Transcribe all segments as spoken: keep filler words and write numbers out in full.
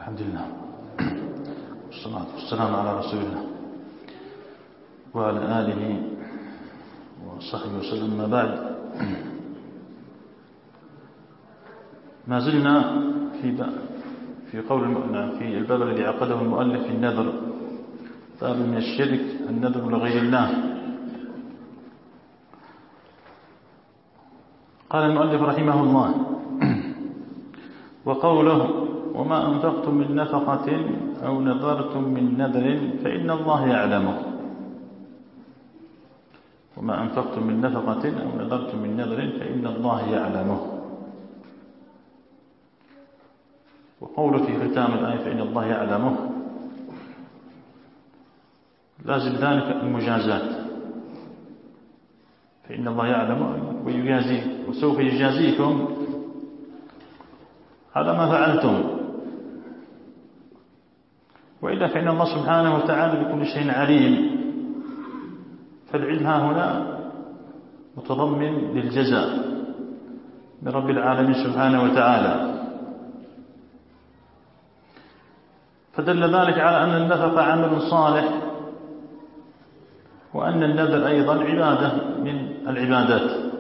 الحمد لله والصلاة والسلام على رسول الله وعلى آله وصحبه وسلم. ما بعد، ما زلنا في في قول في الباب الذي عقده المؤلف في النذر، باب من الشرك النذر لغير الله. قال المؤلف رحمه الله: وقوله: وما أنفقتم من نفقة أو نذرتم من نذر فإن الله يعلمه. وما أنفقتم من نفقة أو نذرتم من نذر فإن الله يعلمه. وقوله في ختام الآية فإن الله يعلمه لازم ذلك المجازات، فإن الله يعلم ويجازيه، وسوف يجازيكم على ما فعلتم، وإلا فإن الله سبحانه وتعالى بكل شيء عليم. فالعلم ها هنا متضمن للجزاء من رب العالمين سبحانه وتعالى. فدل ذلك على أن النفقة عمل صالح، وأن النذر أيضا عبادة من العبادات.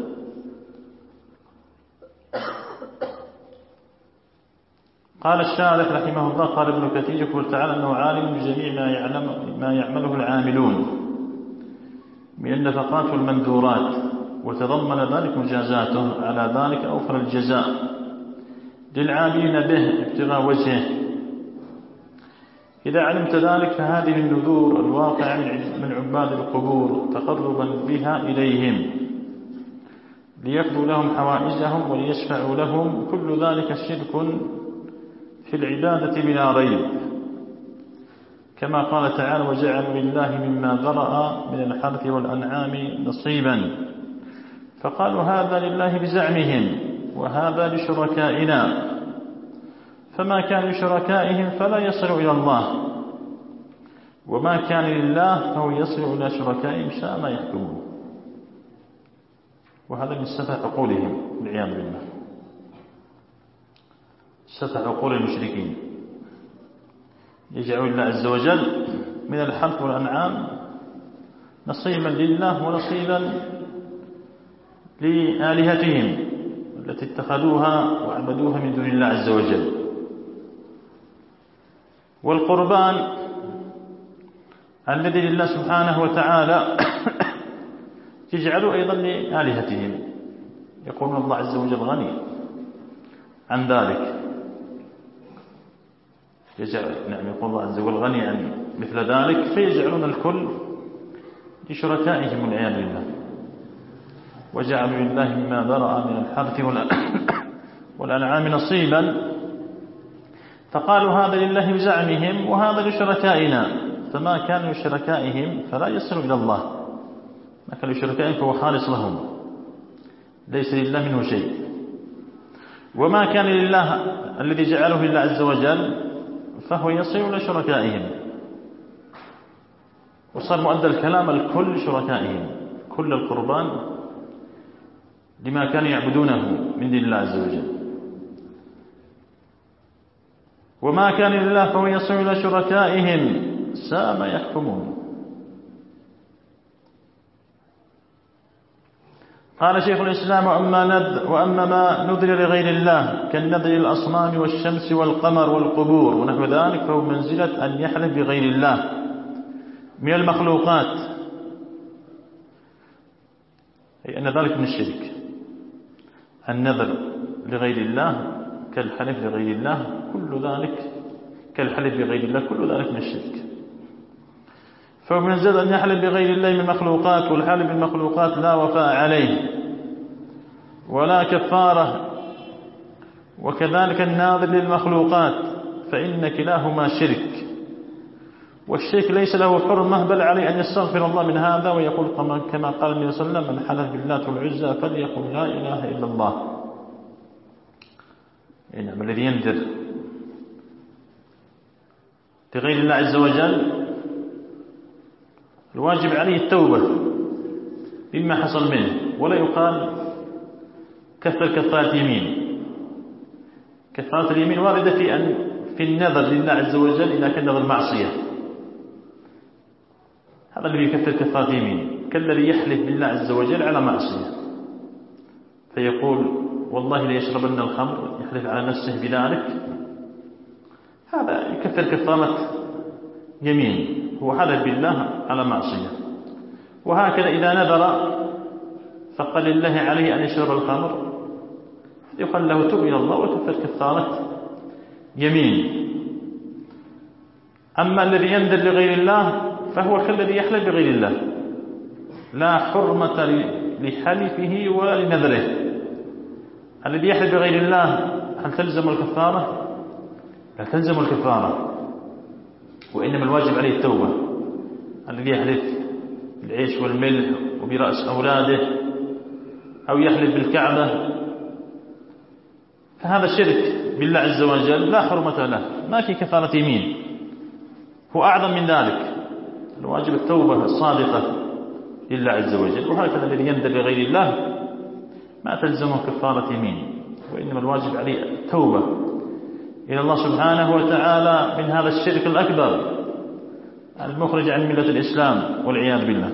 قال الشارح رحمه الله: قال ابن كثير: يقول تعالى أنه عالم بجميع ما يعلم ما يعمله العاملون من النفقات والمنذورات، وتضمن ذلك مجازاته على ذلك أوفر الجزاء للعاملين به ابتغاء وجهه. إذا علمت ذلك فهذه النذور الواقعة من عباد القبور تقربا بها إليهم ليقضوا لهم حوائجهم وليشفعوا لهم، كل ذلك شرك في العبادة بلا ريب، كما قال تعالى: وجعلوا لله مما ذرأ من الحرث والأنعام نصيبا، فقالوا هذا لله بزعمهم وهذا لشركائنا، فما كان لشركائهم فلا يصل إلى الله، وما كان لله فهو يصل إلى شركائهم شاء ما يحكمون. وهذا من سفه عقولهم والعياذ بالله، سفه عقول المشركين، يجعلون الله عز وجل من الحرث والأنعام نصيبا لله ونصيبا لآلهتهم التي اتخذوها وعبدوها من دون الله عز وجل. والقربان الذي لله سبحانه وتعالى يجعلوا أيضا لآلهتهم، يقولون الله عز وجل غني عن ذلك، يجعل نعم يقول الله عز وجل غني عن مثل ذلك، فيجعلون الكل لشركائهم والعياذ بالله. وجعلوا لله مما ذرأ من الحرث والأنعام نصيبا، فقالوا هذا لله بزعمهم وهذا لشركائنا، فما كان لشركائهم فلا يصل إلى الله، ما كان لشركائهم فهو خالص لهم، ليس لله منه شيء. وما كان لله الذي جعله لله عز وجل فهو يصل إلى شركائهم، وصار مؤدى الكلام الكل شركائهم، كل القربان لما كانوا يعبدونه من دين الله عز وجل. وما كان لله فهو يصل إلى شركائهم ساء ما يحكمون. قال شيخ الإسلام: وأما, نذ وأما ما نذر لغير الله كالنذر الأصنام والشمس والقمر والقبور ونحو ذلك فهو منزلة أن يحلف بغير الله من المخلوقات، أي أن ذلك من الشرك. النذر لغير الله كالحلف لغير الله، كل ذلك كالحلف بغير الله، كل ذلك من الشرك. فهو منزل أن يحلف بغير الله من المخلوقات، والحلف بالمخلوقات لا وفاء عليه ولا كفارة، وكذلك الناظر للمخلوقات، فإن كلاهما شرك، والشرك ليس له حرمة، بل عليه أن يستغفر الله من هذا ويقول كما قال النبي صلى الله عليه وسلم: من حلف بالله والعزى فليقل لا إله إلا الله. إنما الذي ينذر لغير الله عز وجل الواجب عليه التوبة مما حصل منه، ولا يقال كفر كفارة يمين. كفارة اليمين واردة في أن في النذر لله عز وجل إذا كان نذر معصية، هذا الذي يكفر كفارة يمين، كالذي يحلف بالله عز وجل على معصية فيقول والله ليشربن الخمر، يحلف على نفسه بذلك، هذا يكفر كفارة يمين، هو حلف بالله على معصية. وهكذا إذا نذر فقال لله عليه أن يشرب الخمر يقال له تب إلى الله وكفر كفارة يمين. أما الذي ينذر لغير الله فهو كالذي يحلف بغير الله، لا حرمة لحلفه ولا لنذره. الذي يحلف بغير الله هل تلزم الكفارة؟ لا تلزم الكفارة، وإنما الواجب عليه التوبة. الذي يحلف بالعيش والملح وبرأس أولاده أو يحلف بالكعبة فهذا شرك بالله عز وجل لا حرمة له، ما في كفارة يمين، هو أعظم من ذلك. الواجب التوبة الصادقة لله عز وجل. وهكذا الذي ينذر لغير الله ما تلزمه كفارة يمين، وإنما الواجب عليه التوبة إلى الله سبحانه وتعالى من هذا الشرك الأكبر المخرج عن ملة الإسلام والعياذ بالله.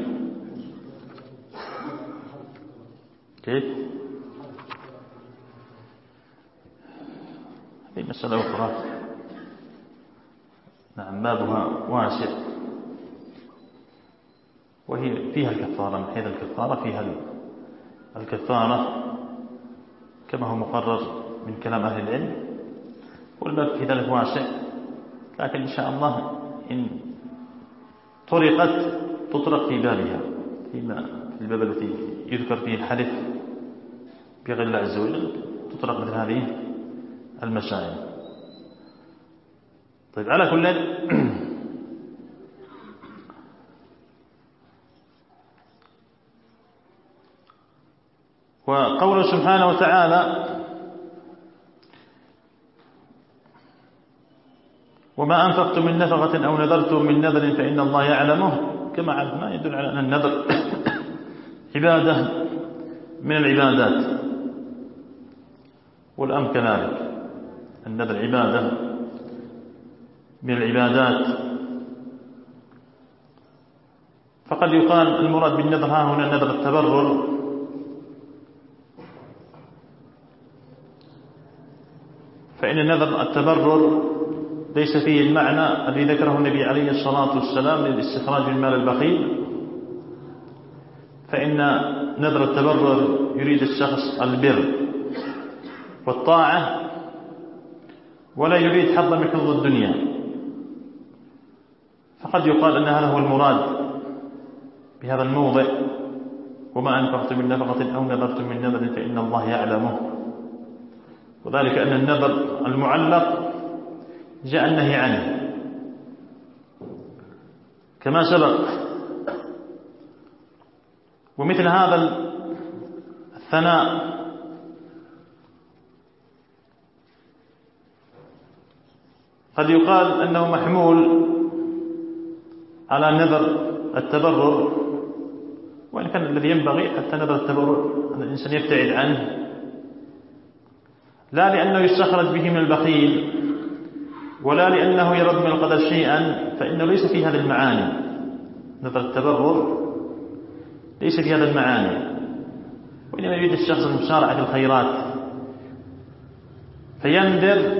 كيف؟ هذه مسألة أخرى، نعم بابها واسع، وهي فيها الكفارة. من حيث الكفارة فيها الكفارة كما هو مقرر من كلام أهل العلم، والباب في ذلك واسع، لكن إن شاء الله إن طرقت تطرق في بابها، فيما في الباب الذي يذكر فيه الحلف بغير الله عز وجل تطرق مثل هذه المسائل. طيب على كل وقوله سبحانه وتعالى وما أنفقتم من نفقة أو نذرتم من نذر فإن الله يعلمه، كما عرفنا يدل على أن النذر عبادة من العبادات، والأمر كذلك، النذر عبادة من العبادات. فقد يقال المراد بالنذر ها هنا نذر التبرر، فإن النذر التبرر ليس فيه المعنى الذي ذكره النبي عليه الصلاة والسلام للاستخراج من مال البخيل، فإن نذر التبرر يريد الشخص البر والطاعة ولا يريد حظا من حظوظ الدنيا، فقد يقال أن هذا هو المراد بهذا الموضع وما أنفقتم من نفقة أو نذرتم من نذر فإن الله يعلمه، وذلك أن النذر المعلق جاء النهي عنه كما سبق. ومثل هذا الثناء قد يقال أنه محمول على نذر التبرر، وإن كان الذي ينبغي حتى نذر التبرر أن الإنسان يبتعد عنه، لا لأنه يستخرج به من البخيل ولا لأنه يرد من القدر شيئا، فإنه ليس في هذه المعاني. نذر التبرر ليس في هذا المعاني، وإنما يريد الشخص المسارعة في الخيرات فينذر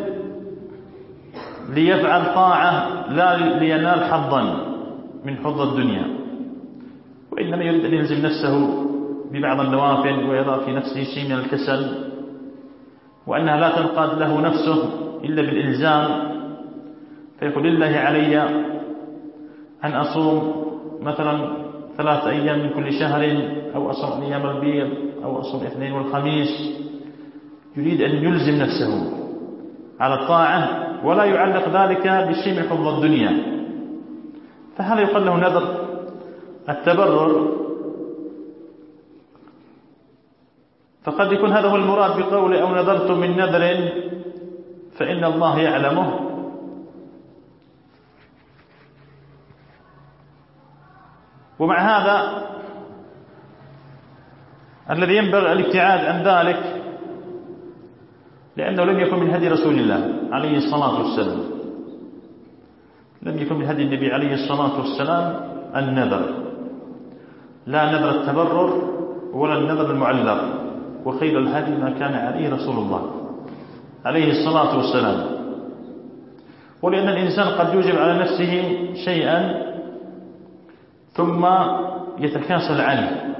ليفعل طاعة لا لينال حظا من حظ الدنيا، وإنما يريد أن يلزم نفسه ببعض النوافل ويرى في نفسه شيء من الكسل، وأنها لا تنقاد له نفسه إلا بالإلزام، فيقول لله علي أن أصوم مثلا ثلاث أيام من كل شهر، أو أصوم أيام البيض، أو أصوم الاثنين والخميس. يريد أن يلزم نفسه على الطاعة ولا يعلق ذلك بشيء من حظ الدنيا، فهذا يقال له نذر التبرر. فقد يكون هذا هو المراد بقوله أو نذرتم من نذر فإن الله يعلمه، ومع هذا الذي ينبغي الابتعاد عن ذلك، لأنه لم يكن من هدي رسول الله عليه الصلاة والسلام. لم يكن من هدي النبي عليه الصلاة والسلام النذر، لا نذر التبرر ولا النذر المعلق، وخير الهدي ما كان عليه رسول الله عليه الصلاة والسلام. ولأن الإنسان قد يوجب على نفسه شيئا ثم يتكاسل عنه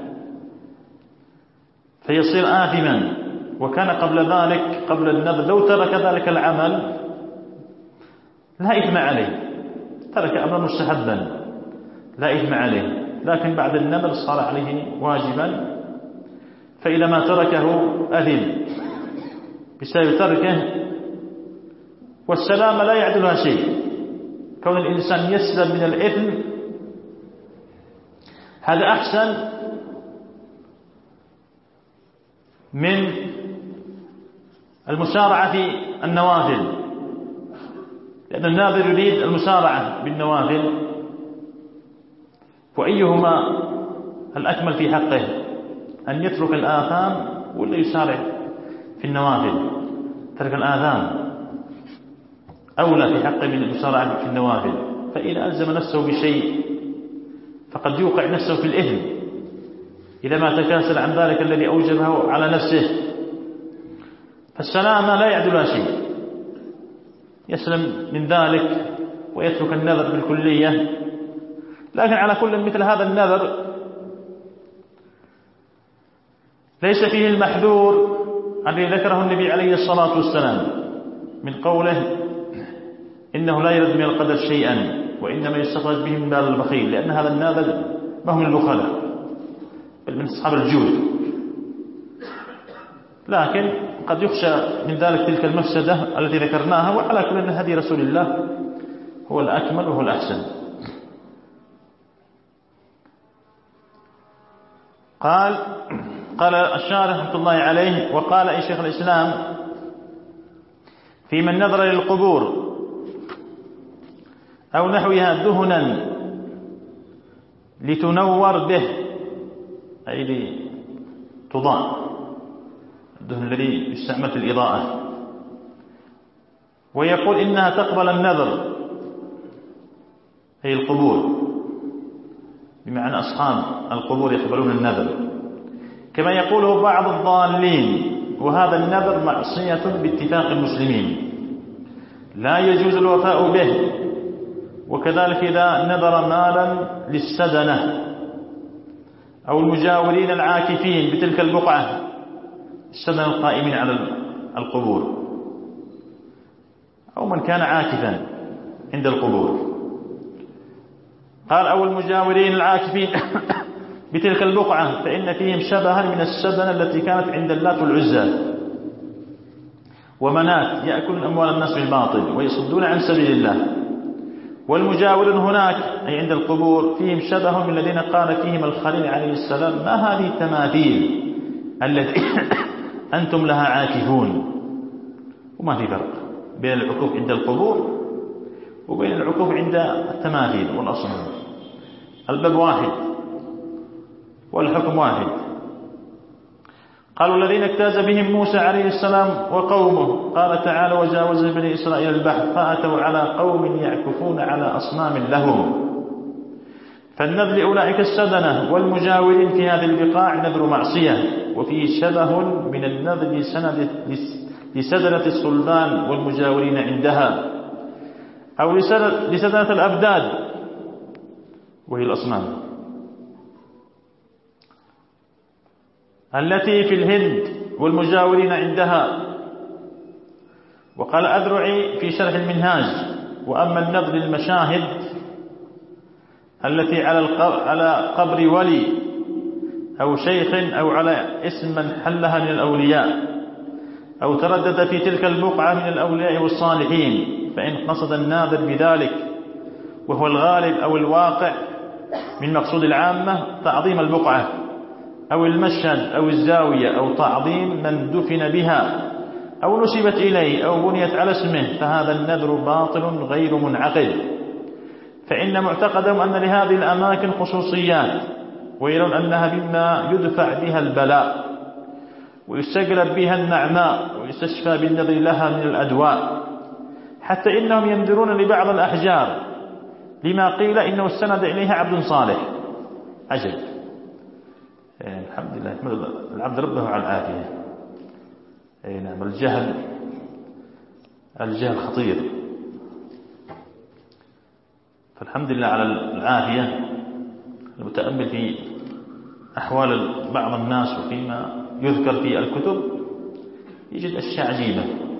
فيصير آثما، وكان قبل ذلك قبل النذر لو ترك ذلك العمل لا إثم عليه، ترك أمرا مستحبا لا إثم عليه، لكن بعد النذر صار عليه واجبا، فإذا ما تركه أثم بسبب تركه، والسلامة لا يعدلها شيء. كون الإنسان يسلم من الإثم هذا أحسن من المسارعة في النوافل، لأن الناذر يريد المسارعة بالنوافل، وأيهما الأكمل في حقه، أن يترك الآثام ولا يسارع في النوافل؟ ترك الآثام أولى في حقه من المسارعة في النوافل، فإذا ألزم نفسه بشيء فقد يوقع نفسه في الإثم إذا ما تكاسل عن ذلك الذي أوجبه على نفسه. فالسلامة لا يعدلها شيء، يسلم من ذلك ويترك النذر بالكلية. لكن على كل مثل هذا النذر ليس فيه المحذور الذي ذكره النبي عليه الصلاة والسلام من قوله إنه لا يرد من القدر شيئا وإنما يستخرج به من بال البخيل، لأن هذا النذر ما هو من البخلاء بل من أصحاب الجود، لكن قد يخشى من ذلك تلك المفسدة التي ذكرناها. وعلى كل أن هدي رسول الله هو الأكمل وهو الأحسن. قال قال الشارح رحمة الله عليه: وقال أي شيخ الإسلام في من نظر للقبور أو نحوها دهنا لتنور به، أي لتضاء، الدهن الذي يستعمل في الإضاءة، ويقول إنها تقبل النذر أي القبور، بمعنى أصحاب القبور يقبلون النذر، كما يقوله بعض الضالين. وهذا النذر معصية باتفاق المسلمين لا يجوز الوفاء به. وكذلك إذا نذر مالا للسدنة أو المجاورين العاكفين بتلك البقعة، السدنة القائمين على القبور، أو من كان عاكفا عند القبور، قال أو المجاورين العاكفين بتلك البقعة، فإن فيهم شبها من السدنة التي كانت عند اللات والعزى ومنات يأكلون أموال الناس بالباطل ويصدون عن سبيل الله. والمجاورون هناك أي عند القبور فيهم شبه من الذين قال فيهم الخليل عليه السلام: ما هذه التماثيل التي أنتم لها عاكفون. وما في فرق بين العكوف عند القبور وبين العكوف عند التماثيل والأصنام، الباب واحد والحكم واحد. قالوا الذين اجتاز بهم موسى عليه السلام وقومه، قال تعالى: وجاوز بني إسرائيل البحر فأتوا على قوم يعكفون على أصنام لهم. فالنذر لأولئك السدنة والمجاورين في هذه البقاع نذر معصية، وفيه شبه من النذر لسدنة الصلبان والمجاورين عندها، أو لسدنة الأبداد وهي الأصنام التي في الهند والمجاورين عندها. وقال أذرعي في شرح المنهاج: وأما النذر للمشاهد التي على قبر ولي أو شيخ أو على اسم من حلها من الأولياء أو تردد في تلك البقعة من الأولياء والصالحين، فإن قصد الناذر بذلك وهو الغالب أو الواقع من مقصود العامة تعظيم البقعة أو المشهد أو الزاوية أو تعظيم من دفن بها أو نسبت إليه أو بنيت على اسمه، فهذا النذر باطل غير منعقد، فإن معتقدهم أن لهذه الأماكن خصوصيات، ويرون أنها مما يدفع بها البلاء ويستجلب بها النعماء ويستشفى بالنذر لها من الأدواء، حتى إنهم ينذرون لبعض الأحجار لما قيل إنه استند إليها عبد صالح. عجب. يعني الحمد لله يحمد العبد ربه على العافية. أي نعم. الجهل الجهل خطير، فالحمد لله على العافية. المتأمل في أحوال بعض الناس وفيما يذكر في الكتب يجد أشياء عجيبة.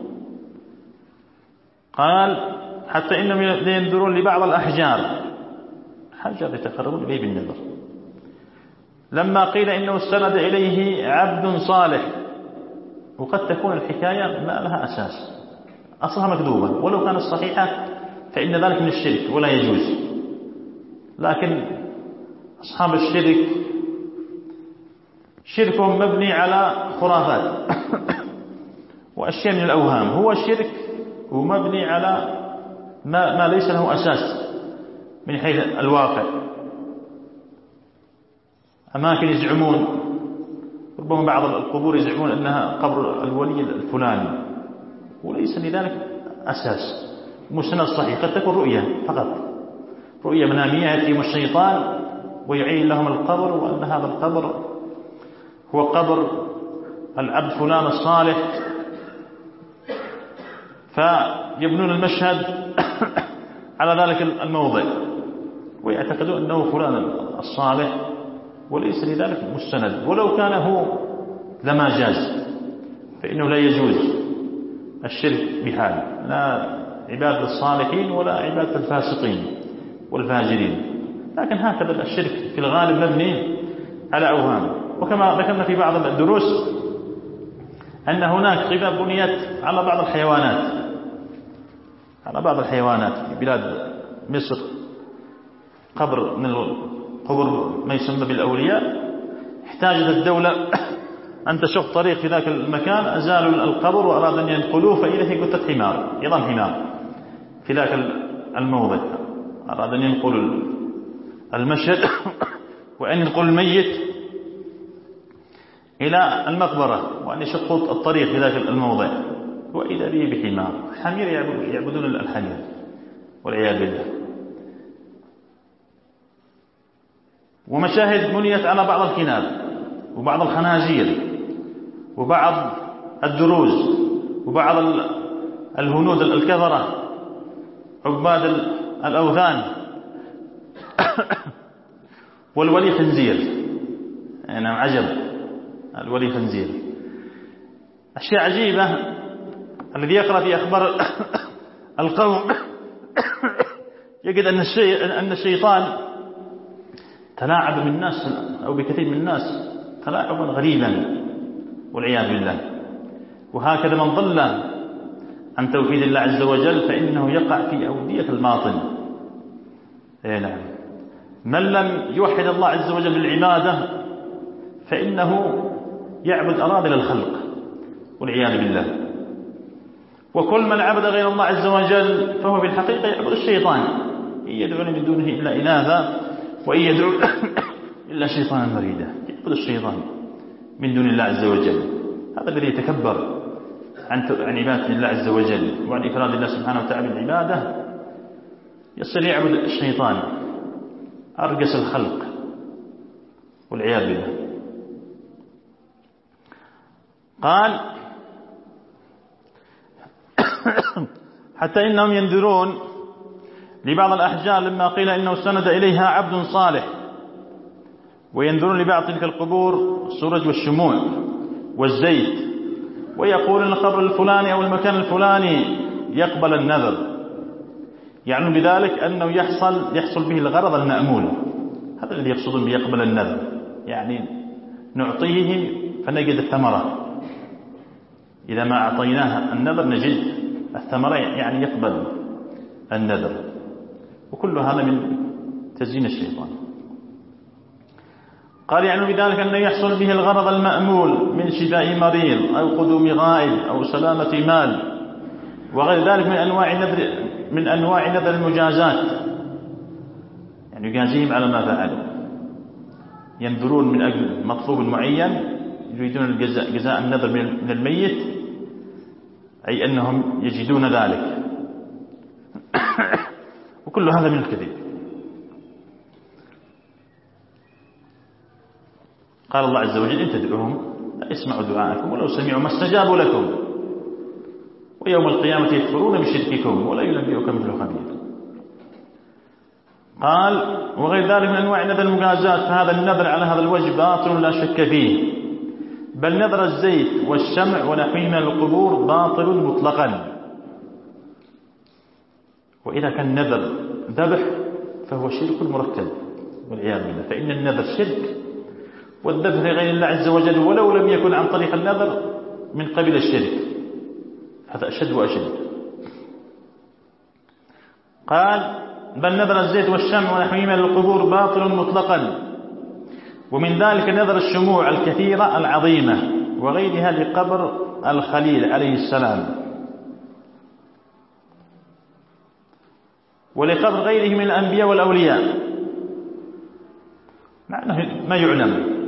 قال حتى إنهم ينظرون لبعض الأحجار، حجر يتقربون إليه بالنظر، لما قيل إنه استند إليه عبد صالح. وقد تكون الحكاية ما لها أساس، أصلها مكذوبة، ولو كانت صحيحة فإن ذلك من الشرك ولا يجوز. لكن أصحاب الشرك شركهم مبني على خرافات وأشياء من الأوهام. هو شرك ومبني على ما, ما ليس له أساس من حيث الواقع. أماكن يزعمون، ربما بعض القبور يزعمون أنها قبر الولي الفلاني، وليس لذلك أساس مسند صحيح. قد تكون رؤية فقط، رؤية منامية يأتيهم الشيطان ويعين لهم القبر، وأن هذا القبر هو قبر العبد فلان الصالح، فيبنون المشهد على ذلك الموضع ويعتقدون أنه فلان الصالح، وليس لذلك مستند. ولو كان هو لما جاز، فإنه لا يجوز الشرك بحال، لا عبادة الصالحين ولا عبادة الفاسقين والفاجرين. لكن هكذا الشرك في الغالب مبني على أوهام. وكما ذكرنا في بعض الدروس أن هناك قباب بنيت على بعض الحيوانات، على بعض الحيوانات في بلاد مصر، قبر من القبر ما يسمى بالأولياء، احتاجت الدولة أن تشق طريق في ذاك المكان، أزالوا القبر وأرادوا أن ينقلوه، فإذا هي قطة حمار، يضم حمار في ذاك الموضع، أراد أن ينقل المشهد وأن ينقل الميت إلى المقبرة، وأن يشقوا الطريق في ذاك الموضع، وإذا به بحمار حمير يعبدون الحمير والعياذ بالله. ومشاهد بنيت على بعض الكناب وبعض الخنازير وبعض الدروز وبعض الهنود الكفرة عباد الأوثان والولي خنزير. يعني عجب، الولي خنزير. أشياء عجيبة. الذي يقرأ في أخبار القوم يجد أن الشيء أن الشيطان تلاعب بالناس أو بكثير من الناس تلاعبا غريبا والعياذ بالله. وهكذا من ضل عن توحيد الله عز وجل فإنه يقع في أودية الباطل. إيه نعم. من لم يوحد الله عز وجل بالعبادة فإنه يعبد أراذل الخلق والعياذ بالله. وكل من عبد غير الله عز وجل فهو في الحقيقة يعبد الشيطان، إن يدعون من دونه إلا إناثا وإن يدعو إلا شيطانا مريدا. يعبد الشيطان من دون الله عز وجل. هذا الذي يتكبر عن عن عبادة الله عز وجل وعن إفراد الله سبحانه وتعالى بالعبادة يصير يعبد الشيطان أرجس الخلق والعياذ بالله. قال حتى إنهم ينذرون لبعض الأحجار لما قيل إنه استند إليها عبد صالح، وينذرون لبعض تلك القبور السرج والشموع والزيت، ويقول أن القبر الفلاني أو المكان الفلاني يقبل النذر، يعني بذلك أنه يحصل يحصل به الغرض المأمول. هذا الذي يقصدون بيقبل النذر، يعني نعطيه فنجد الثمرة. إذا ما أعطيناه النذر نجد الثمرة، يعني يقبل النذر. وكل هذا من تزيين الشيطان. قال يعني بذلك أنه يحصل به الغرض المأمول من شفاء مريض أو قدوم غائب أو سلامة مال وغير ذلك من أنواع نذر من أنواع نذر المجازات، يعني يجازيهم على ما فعلوا. ينذرون من أجل مطلوب معين، يريدون الجزاء جزاء النذر من الميت، أي أنهم يجدون ذلك. وكل هذا من الكذب. قال الله عز وجل إن تدعوهم لا يسمعوا دعاءكم ولو سمعوا ما استجابوا لكم ويوم القيامة يكفرون بشرككم ولا ينبئك مثل خبير. قال وغير ذلك من أنواع نذر المجازات، فهذا النذر على هذا الوجه باطل لا شك فيه، بل نذر الزيت والشمع ونحوه من القبور باطل مطلقا. وإذا كان نذر ذبح فهو شرك مركب والعياذ بالله، فإن النذر شرك والذبح لغير الله عز وجل ولو لم يكن عن طريق النذر من قبيل الشرك، هذا أشد وأشد. قال بل نذر الزيت والشمع ونحوه من القبور باطل مطلقا، ومن ذلك نذر الشموع الكثيرة العظيمة وغيرها لقبر الخليل عليه السلام ولقبر غيره من الأنبياء والأولياء، مع أنه ما يعلم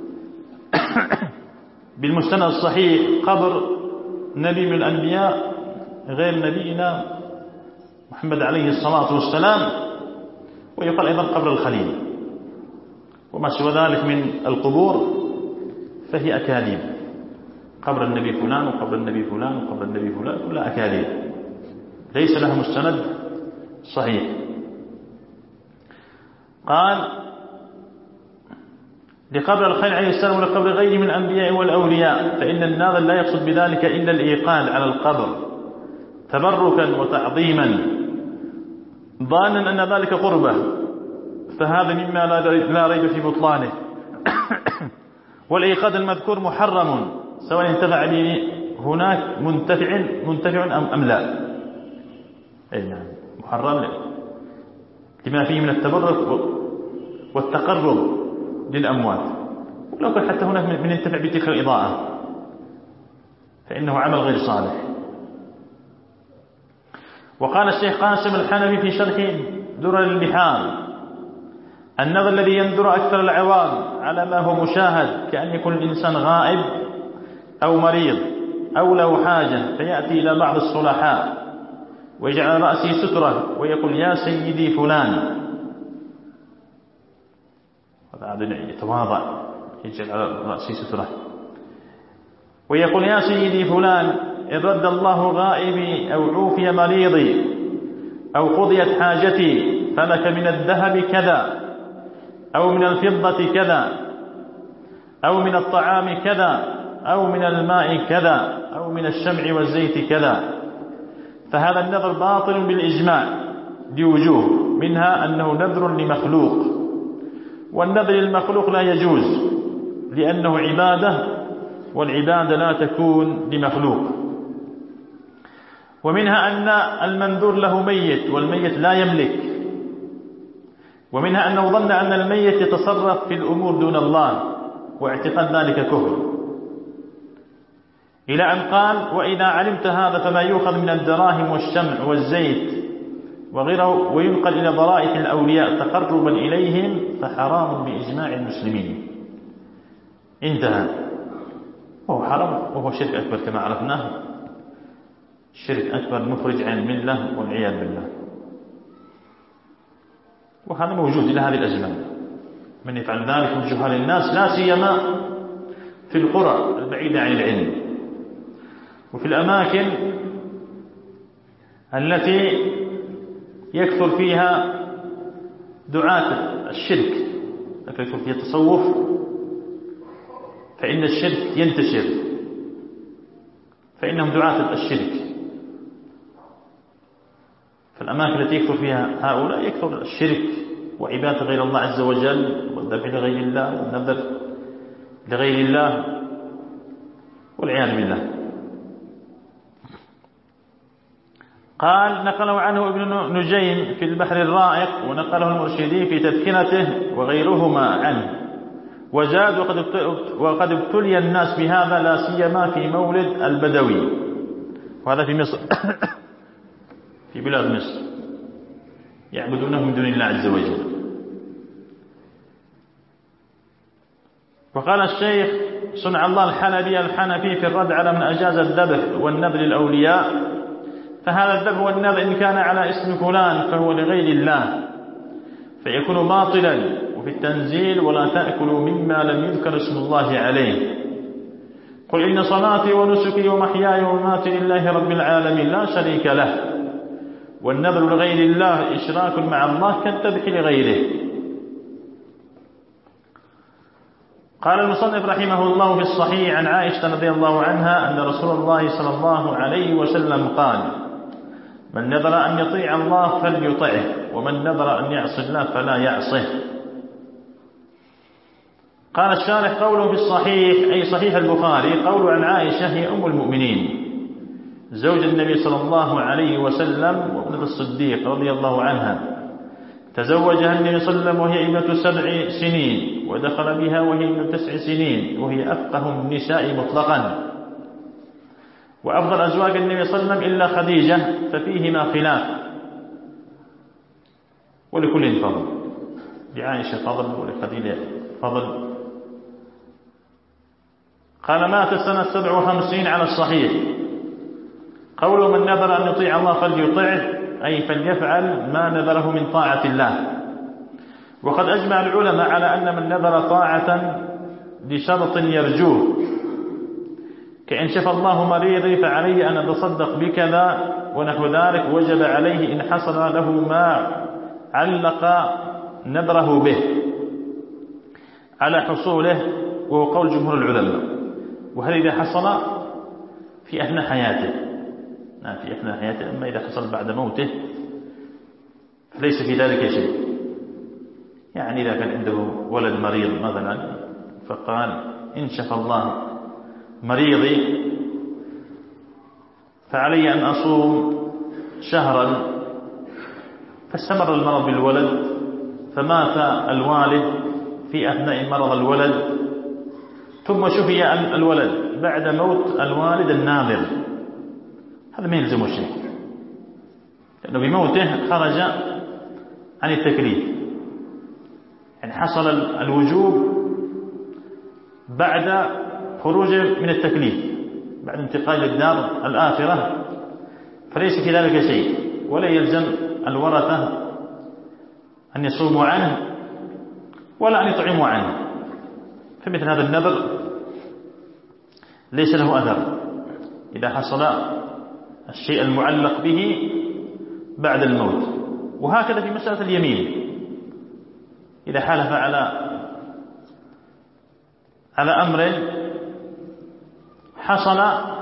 بالمستند الصحيح قبر نبي من الأنبياء غير نبينا محمد عليه الصلاة والسلام، ويقال أيضا قبر الخليل، وما سوى ذلك من القبور فهي أكاذيب، قبر النبي فلان وقبر النبي فلان وقبر النبي فلان كلها أكاذيب ليس لها مستند صحيح. قال لقبر الخليل عليه السلام ولقبر غيره من الأنبياء والأولياء، فإن الناظر لا يقصد بذلك إلا الإيقاد على القبر تبركا وتعظيما ظانا أن ذلك قربة، فهذا مما لا ريب في بطلانه. والإيقاد المذكور محرم سواء انتفع به هناك منتفع منتفع أم لا. أي نعم محرم لما فيه من التبرك والتقرب للأموات، ولو كان حتى هناك من ينتفع بتلك الإضاءة فإنه عمل غير صالح. وقال الشيخ قاسم الحنفي في شرح درر البحار النذر الذي ينذر أكثر العوام على ما هو مشاهد، كأن يكون الإنسان غائب أو مريض أو له حاجة فيأتي إلى بعض الصلحاء ويجعل على رأسه سترة ويقول يا سيدي فلان، هذا يتواضع يجعل على رأسه سترة ويقول يا سيدي فلان إن رد الله غائبي أو عوفي مريضي أو قضيت حاجتي فلك من الذهب كذا أو من الفضة كذا أو من الطعام كذا أو من الماء كذا أو من الشمع والزيت كذا. فهذا النذر باطل بالإجماع لوجوه، منها أنه نذر لمخلوق، والنذر للمخلوق لا يجوز لأنه عبادة والعبادة لا تكون لمخلوق. ومنها أن المنذور له ميت والميت لا يملك، ومنها أنه ظن أن الميت يتصرف في الأمور دون الله واعتقاد ذلك كفر، إلى أن قال وإذا علمت هذا فما يؤخذ من الدراهم والشمع والزيت وغيره وينقل إلى ضرائح الأولياء تقربا إليهم فحرام بإجماع المسلمين. انتهى. وهو حرام وهو شرك أكبر كما عرفناه، شرك أكبر مخرج عن الملة والعياذ بالله، وهذا موجود إلى هذه الأزمان، من يفعل ذلك من جهال الناس لا سيما في القرى البعيدة عن العلم وفي الأماكن التي يكثر فيها دعاة الشرك، يكثر فيها التصوف، فإن الشرك ينتشر، فإنهم دعاة الشرك. فالأماكن التي يكثر فيها هؤلاء يكثر الشرك وعبادة غير الله عز وجل والذبح لغير الله والنذر لغير الله والعياذ بالله. قال نقله عنه ابن نجيم في البحر الرائق، ونقله المرشدي في تذكرته وغيرهما عنه، وزاد وقد ابتلي الناس بهذا لا سيما في مولد البدوي، وهذا في مصر في بلاد مصر يعبدونه من دون الله عز وجل. وقال الشيخ صنع الله الحلبي الحنفي في الرد على من أجاز الذبح والنذر للأولياء، فهذا الذبح والنذر إن كان على اسم فلان فهو لغير الله، فيكون باطلا. وفي التنزيل ولا تأكلوا مما لم يذكر اسم الله عليه. قل إن صلاتي ونسكي ومحياي ومماتي لله رب العالمين لا شريك له. والنذر لغير الله إشراك مع الله كالذبح لغيره. قال المصنف رحمه الله في الصحيح عن عائشة رضي الله عنها أن رسول الله صلى الله عليه وسلم قال: من نذر أن يطيع الله فليطعه، ومن نذر أن يعصي الله فلا يعصه. قال الشارح: قوله في الصحيح أي صحيح البخاري، قول عن عائشة هي أم المؤمنين زوج النبي صلى الله عليه وسلم وابنة الصديق رضي الله عنها. تزوجها النبي صلى الله عليه وسلم وهي ابنة سبع سنين، ودخل بها وهي ابنة تسع سنين، وهي أفقه النساء مطلقا. وأفضل أزواج النبي صلى الله عليه وسلم إلا خديجة ففيهما خلاف، ولكل فضل، لعائشة فضل ولخديجة فضل. قال: مات سنة سبع وخمسين على الصحيح. قوله: من نذر أن يطيع الله فليطعه، أي فليفعل ما نذره من طاعة الله. وقد أجمع العلماء على أن من نذر طاعة لشرط يرجوه، كإن شفى الله مريضي فعلي أن أتصدق بكذا ونحو ذلك، وجب عليه إن حصل له ما علق نذره به على حصوله، وهو قول جمهور العلماء. وهل إذا حصل في أثناء حياته؟ نعم، في أثناء حياته. أما إذا حصل بعد موته فليس في ذلك شيء. يعني إذا كان عنده ولد مريض مثلا فقال: إن شفى الله مريضي فعلي أن أصوم شهرا، فاستمر المرض بالولد، فمات الوالد في أثناء مرض الولد، ثم شفي الولد بعد موت الوالد الناذر، هذا ما يلزمه شيء، لأنه بموته خرج عن التكليف. يعني حصل الوجوب بعد خروجه من التكليف، بعد انتقال للدار الآخرة، فليس في ذلك شيء، ولا يلزم الورثة أن يصوموا عنه ولا أن يطعموا عنه. فمثل هذا النذر ليس له أثر إذا حصل الشيء المعلق به بعد الموت. وهكذا في مسألة اليمين، إذا حلف على على أمر حصل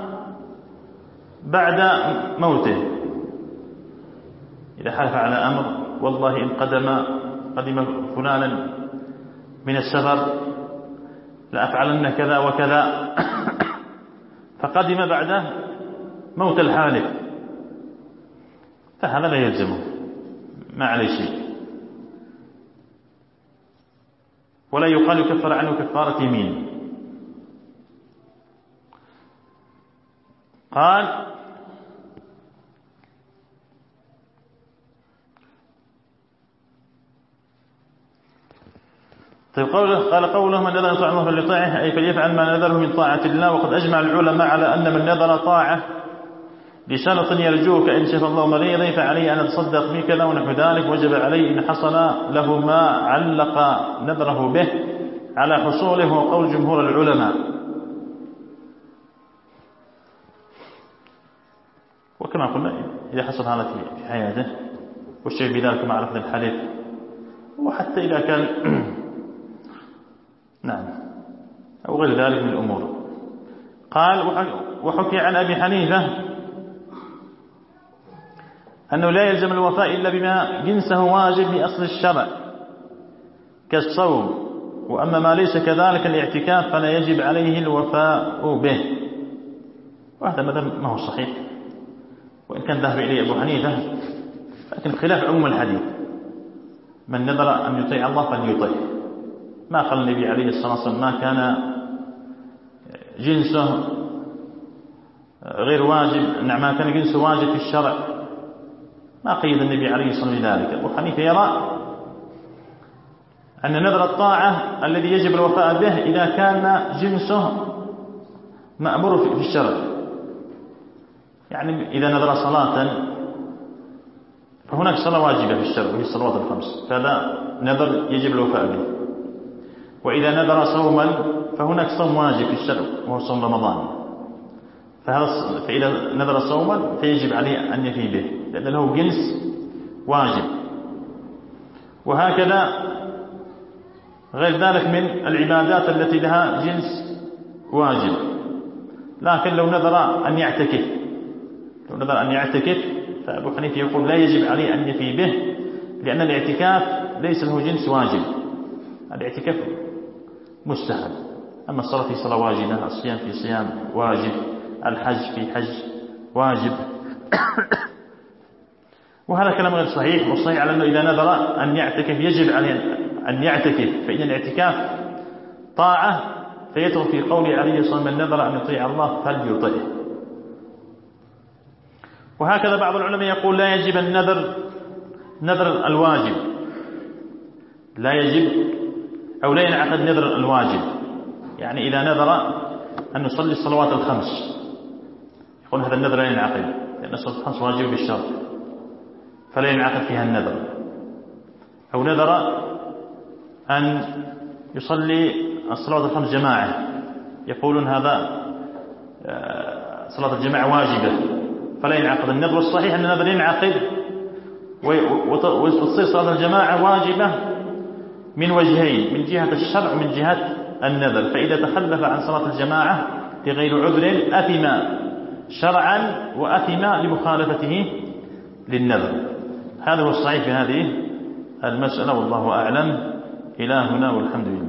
بعد موته، إذا حلف على أمر: والله إن قدم قدم فلانا من السفر لأفعلن كذا وكذا، فقدم بعده موت الحالف، فهذا لا يلزمه، ما عليه شيء، ولا يقال يكفر عنه كفارة يمين. قال: طيب قوله قال قوله: من نذر طاعة الله فليطيعه، أي فليفعل ما نذره من طاعة الله. وقد أجمع العلماء على أن من نذر طاعة لشرط يرجوه، كإن شفى الله مريضي فعليه أن يتصدق بكذا ونحو ذلك، وجب عليه إن حصل له ما علق نذره به على حصوله، وهو قول جمهور العلماء. وكما قلنا إذا حصل هذا في حياته والشيء بذلك مع لفظ الحلف، وحتى إذا كان نعم أو غير ذلك من الأمور. قال: وحكي عن أبي حنيفة أنه لا يلزم الوفاء إلا بما جنسه واجب لأصل الشرع كالصوم، وأما ما ليس كذلك الاعتكاف فلا يجب عليه الوفاء به. وهذا مثلا ما هو صحيح، وإن كان ذهب إليه أبو حنيفة، لكن خلاف عموم الحديث: من نذر أن يطيع الله فليطيع. ما قال النبي عليه الصلاة والسلام: ما كان جنسه غير واجب، ما كان جنسه واجب في الشرع، ما قيد النبي عليه الصلاة والسلام بذلك. أبو حنيفة يرى أن نذر الطاعة الذي يجب الوفاء به إذا كان جنسه مأمور في الشرع. يعني إذا نذر صلاة هناك صلاة واجبة في الشرع وهي الصلوات الخمس، فهذا نذر يجب الوفاء به. وإذا نذر صوما فهناك صوم واجب في الشرع وهو صوم رمضان، فهذا فإذا نذر صوما فيجب عليه أن يفي به لأن له جنس واجب. وهكذا غير ذلك من العبادات التي لها جنس واجب. لكن لو نذر أن يعتكف لو نذر أن يعتكف فأبو حنيفة يقول لا يجب عليه أن يفي به، لأن الاعتكاف ليس له جنس واجب، الاعتكاف مستحب. أما الصلاة في صلاة واجبة، الصيام في صيام واجب، الحج في حج واجب. وهذا كلام غير صحيح، والصحيح على أنه إذا نذر أن يعتكف يجب عليه أن يعتكف، فإن الاعتكاف طاعة، فيدخل في قوله عليه الصلاة والسلام من نذر أن يطيع الله فليطيعه. وهكذا بعض العلماء يقول لا يجب النذر نذر الواجب، لا يجب أو لا ينعقد نذر الواجب. يعني إذا نذر أن نصلي الصلوات الخمس يقول هذا النذر لا ينعقد، لأن الصلاة الخمس واجب بالشرط فلا ينعقد فيها النذر. أو نذر أن يصلي الصلوات الخمس جماعة، يقولون هذا صلاة الجماعة واجبة فلا ينعقد النذر. والصحيح أن النذر ينعقد وتصير صلاة الجماعة واجبة من وجهين، من جهة الشرع ومن جهة النذر. فإذا تخلف عن صلاة الجماعة لغير عذر أثم شرعا وأثم لمخالفته للنذر. هذا هو الصحيح في هذه المسألة، والله أعلم. إلى هنا والحمد لله.